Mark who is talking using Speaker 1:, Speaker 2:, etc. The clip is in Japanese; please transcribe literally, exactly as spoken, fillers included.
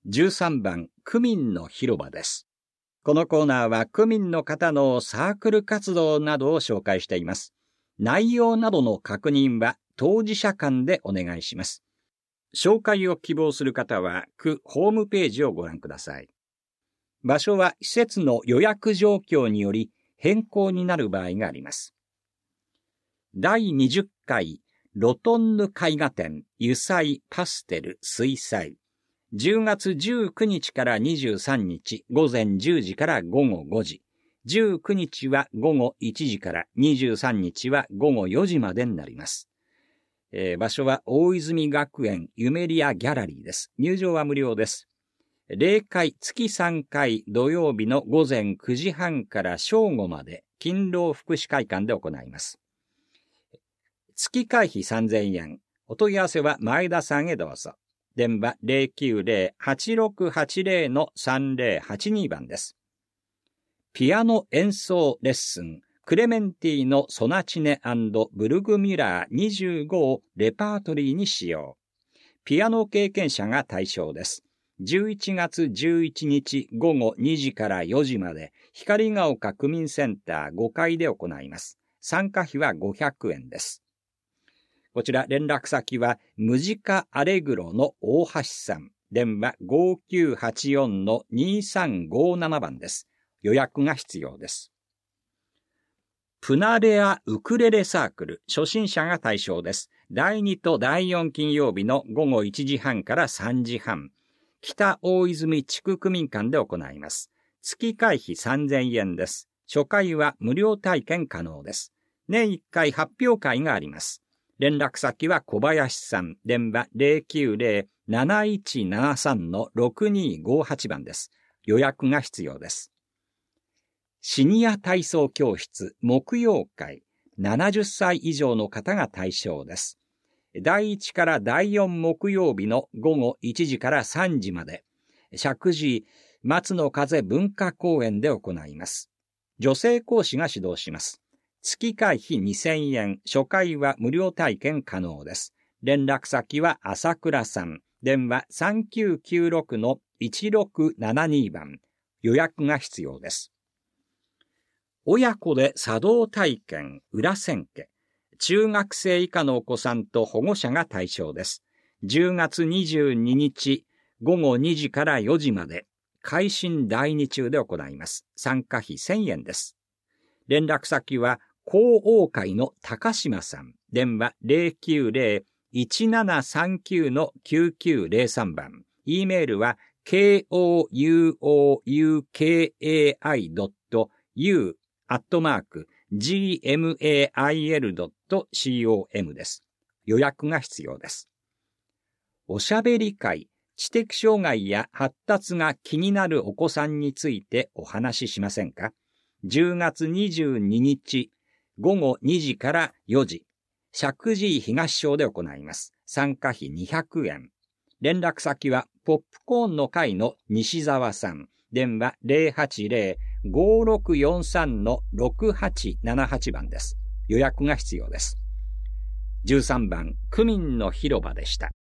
Speaker 1: じゅうさんばん、区民の広場です。このコーナーは区民の方のサークル活動などを紹介しています。内容などの確認は当事者間でお願いします。紹介を希望する方は区ホームページをご覧ください。場所は施設の予約状況により変更になる場合があります。だいにじゅっかいロトンヌ絵画展油彩パステル水彩、じゅうがつじゅうくにちからにじゅうさんにちごぜんじゅうじからごごごじ、じゅうくにちはごごいちじからにじゅうさんにちはごごよじまでになります。えー、場所は大泉学園ユメリアギャラリーです。入場は無料です。例会月さんかい土曜日のごぜんくじはんから正午まで勤労福祉会館で行います。月会費さんぜんえん。お問い合わせは前田さんへどうぞ。電話 ゼロきゅうゼロ はちろくはちゼロ のさんゼロはちに 番です。ピアノ演奏レッスン、クレメンティのソナチネ&ブルグミュラーにじゅうごをレパートリーに使用。ピアノ経験者が対象です。じゅういちがつじゅういちにちごごにじからよじまで、光が丘区民センターごかいで行います。参加費はごひゃくえんです。こちら連絡先はムジカアレグロの大橋さん。電話 ごきゅうはちよん のにさんごなな 番です。予約が必要です。プナレアウクレレサークル、初心者が対象です。だいにとだいよん金曜日のごごいちじはんからさんじはん。北大泉地区区民館で行います。月会費さんぜんえんです。初回は無料体験可能です。年いっかい発表会があります。連絡先は小林さん。電話 ゼロきゅうゼロ なないちななさん のろくにごはち 番です。予約が必要です。シニア体操教室木曜会、ななじゅっさい以上の方が対象です。だいいちからだいよん木曜日のごごいちじからさんじまで、石神井松の風文化公園で行います。女性講師が指導します。月会費にせんえん、初回は無料体験可能です。連絡先は朝倉さん。電話 さんきゅうきゅうろく のいちろくななに 番。予約が必要です。親子で茶道体験裏千家。中学生以下のお子さんと保護者が対象です。じゅうがつにじゅうににちごごにじからよじまで、会心第二中で行います。参加費せんえんです。連絡先は広王会の高島さん。電話 ゼロきゅうゼロ いちななさんきゅう のきゅうきゅうゼロさん 番。e メールは キョウユーケーエーアイドットユー アットマーク ジーエムエーアイエルドットコム です。予約が必要です。おしゃべり会、知的障害や発達が気になるお子さんについてお話ししませんか？じゅうがつにじゅうににちごごにじからよじ、石神井東小で行います。参加費にひゃくえん。連絡先はポップコーンの会の西澤さん。電話 ゼロはちゼロ ごろくよんさん のろくはちななはち 番です。予約が必要です。じゅうさんばん、区民の広場でした。